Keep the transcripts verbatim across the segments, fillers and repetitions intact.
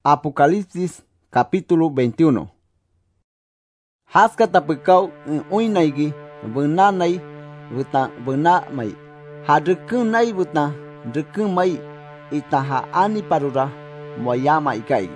Apocalipsis capítulo veintiuno. Haskata pekau uinaigi benanai buta benamai. Hadrekunai buta drekumai itaha ani parura moyama ikaigi.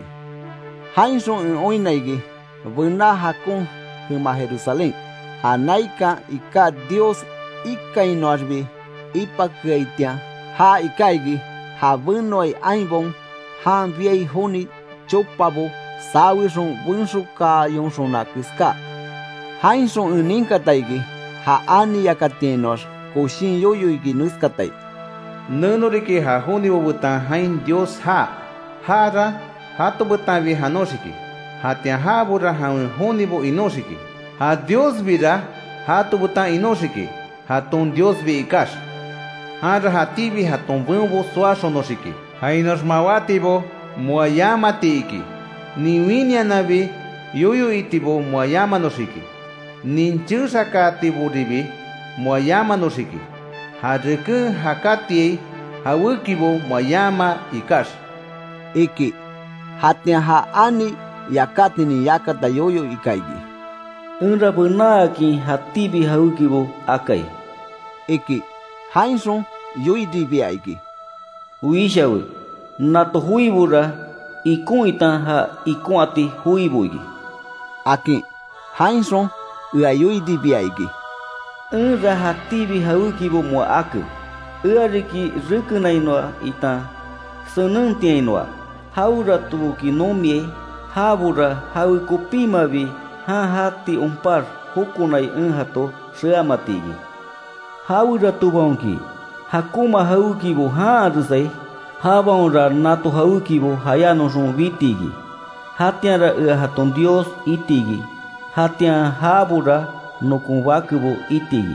Hainson uinaigi bena hakun huma Jerusalén. Hanaika ika Dios ikainoarbi ipakaitia ha ikaigi ha benoi ainbon han viei huni chopabo sawison bunsuka yonsona kiska. Hainson uninka taigi ha ani yakatienos koshin yoyoigi nuskatai. Nunuriki ha huni buta hain Dios ha hara hato buta vi hanosiki hatia ha bura ha huni bo inosiki ha Dios vira hato buta inosiki haton Dios vi ikash hara hativi haton bumbo suasonosiki hainos mawatibo muayama tiki niwinia nabi yuyu itibo muayama nosiki ninchusaka tiburibi muayama nosiki hadreku hakati hawukibo muayama ikash iki hatia ha ani yakati ni yakata yoyo ikaigi unra benaki hatibi hawukibo akai iki hainson yoidibi aigi uishawe nato huibura ikun itan ha ikun ati huibuigi aki hainson uayoidi biaigi unra hatibi hawukibo mo aku uariki rukunainoa itan sonuntiainoa haura tubuki nomie habura hawukupimabi ha hati umpar hukunai unhato seamatigi haura tubonki hakuma hawukibo ha arusai habonra nato hawukibo hayano son vitigi hatiara ua haton Dios itigi hatian habura no kunwakubo itigi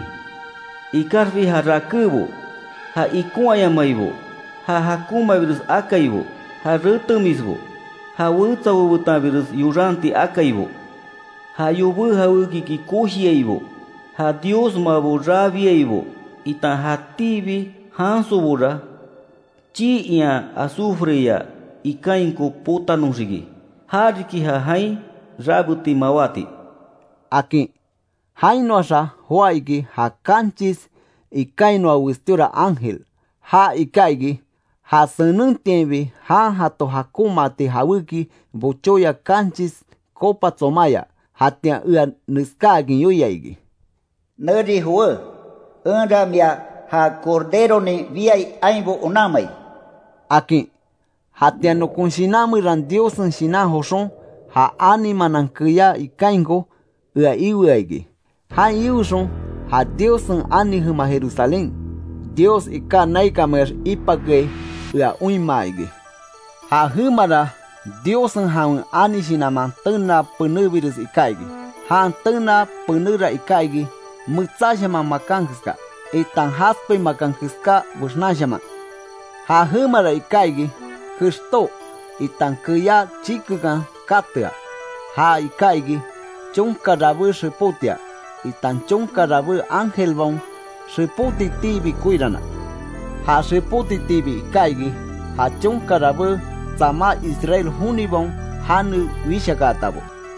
ikarvi harakubo ha ikuayamaibo ha hakuma virus akaibo ha rutumisbo ha wutawo buta virus yuranti akaibo ha yubu hawukiki kohiaibo ha Dios mabo rabiaibo ita hatibi hansobura chi ia azufreya ikainko potanusigi hariki ha hai rabuti mawati aki hainoasa hoaigi ha kanchis ikainoa wistura ángel ha ikaigi ha senuntienbi ha hato hakumati hawiki bochoya kanchis kopa tsomaya hatia ua nuskagi yoyaigi neri huo unda mia ha cordero ni viai aimbo unamai aki hatia no kunshinami ran Dios shina hoson ha anima nankuya ikaingo ua iuaigi ha iuson ha Dios ani huma Jerusalén Dios ika naikamer ipake ua uimaigi ha humara Dios ha ani shinaman tuna penuvirus ikaigi ha tuna penura ikaigi mutsashama makankiska itan haspe makankiska busnashama ha humara ikaigi Kristo itan kuya chikugan katia ha ikaigi chunka rabu shipotia itan chunka rabu ángel bon shipoti tibi kuirana ha shipoti tibi ikaigi ha chunka rabu sama Israel hunibon hanu wishakatabo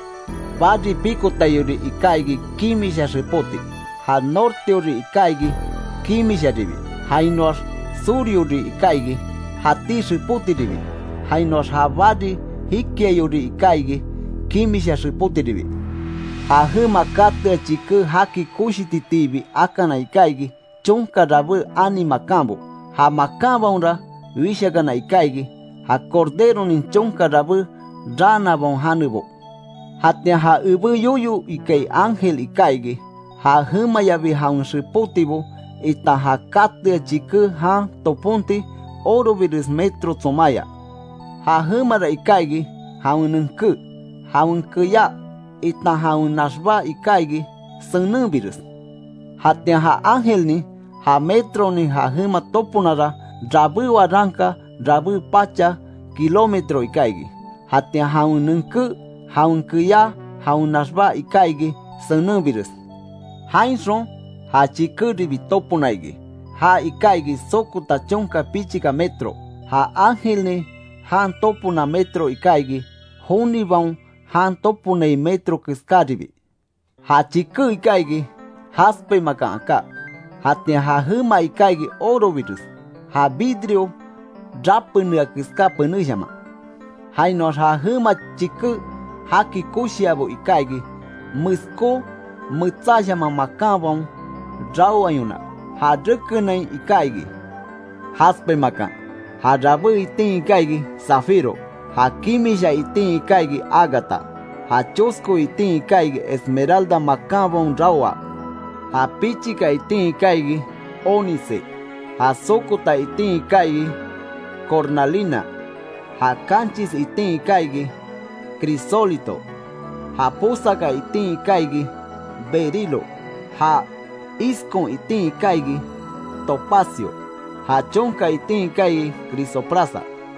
badi piko tayuri ikaigi kimisha shipoti ha norteuri ikaigi kimisha ribi hainos suriuri ikaigi hati shipoti ribi hainos habadi hikiayuri ikaigi kimisha shipoti ribi ha huma kate chiku haki kushiti tibi akana ikaigi chunka rabu ani makambo ha makamba unra wishagana ikaigi ha cordero nin chunka rabu rana bon hanubo hatia ha ubu yuyu ikai ángel ikaigi ha huma yabi ha un shipotibo ita ha kate chiku ha topunti oro virus metro tsomaya ha humara ikaigi ha ununku ha unkuya ita ha unashba ikaigi senun virus hatia ha ángel ni ha metro ni ha huma topunara rabu waranka rabu pacha kilometro ikaigi hatia ha ununku ha unkuya ha unashba ikaigi senun virus hainson ha chikuri bitopunaigi ha ikaigi sokuta chonka pichika metro ha ángel ni han topuna metro ikaigi, huni baun han topune metro kiskaribi. Ha chiku ikaigi, haspe maka aka. Hatia ha huma ikaigi oro virus. Ha vidrio, drapunua kiska penujama. Hainos ha huma chiku, haki kushiabo ikaigi, musko, mutsajama makabon, rau ayuna. Ha drukunai ikaigi. Haspe maka. Ha rabu itin ikaigi, zafiro. Ha kimisha itin ikaigi, agata. Ha chosco itin ikaigi, esmeralda makabon raua. Ha pichika itin ikaigi, onice. Ha sokota itin ikaigi, cornalina. Ha canchis itin ikaigi, crisólito. Ha posaka itin ikaigi, berilo. Ha iskon itin ikaigi, topacio. Ha chonka itin ikaigi, crisoprasa.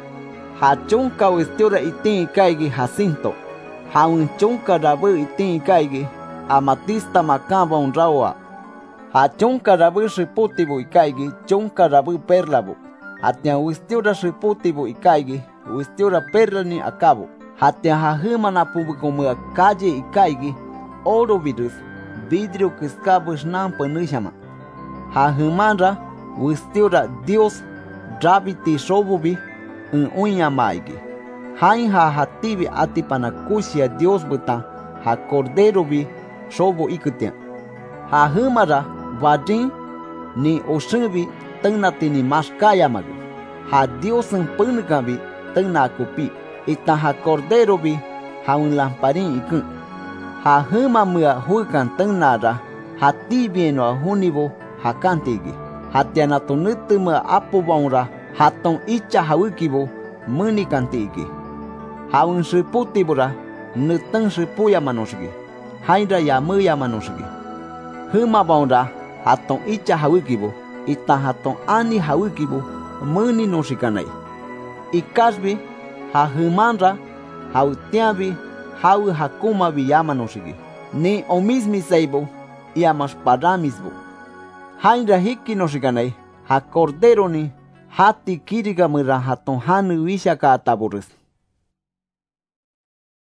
Ha chonka westiora itin ikaigi, jacinto. Ha un chonka rabu itin ikaigi, amatista makabon raua. Ha chonka rabu shiputibu ikaigi, chonka rabu perlabu. Hatia westiora shiputibu ikaigi, westiora perlani akabo. Hatia ha himana pubukumua calle ikaigi, oro virus, vidrio kiskabu shnan penujama. Ha himandra, westiora Dios, rabiti shobubi, un unyamaigi. Hain ha hatibi atipanakushia Dios buta, ha cordero bi, shobo ikutia. Ha himara, vadin, ni oshubi, tengnati ni maskayamagu. Ha Dios en pungabi, tengnakupi. Ita ha cordero bi, ha un lamparin ikun. Ha hima mua huikan tengnara, ha tibieno a hunibo, ha kantigi. Ha tianatunutu mua apubaunra, ha ton icha hawikibo, muni kantigi. Ha un shiputibura, nutang shipuya manosgi. Hainra ya muya manosgi. Hima baunra, ha ton icha hawikibo, ita ha ton ani hawikibo, muni noshikanai. Ikasbi, ha himanra, ha utiabi, ha hakuma bi yamanosigi. Ni omismi seibo, yamas paramisbo. Hainra hiki noshikanai, ha cordero ni, hati kiriga mira haton hanu wishaka ataburus.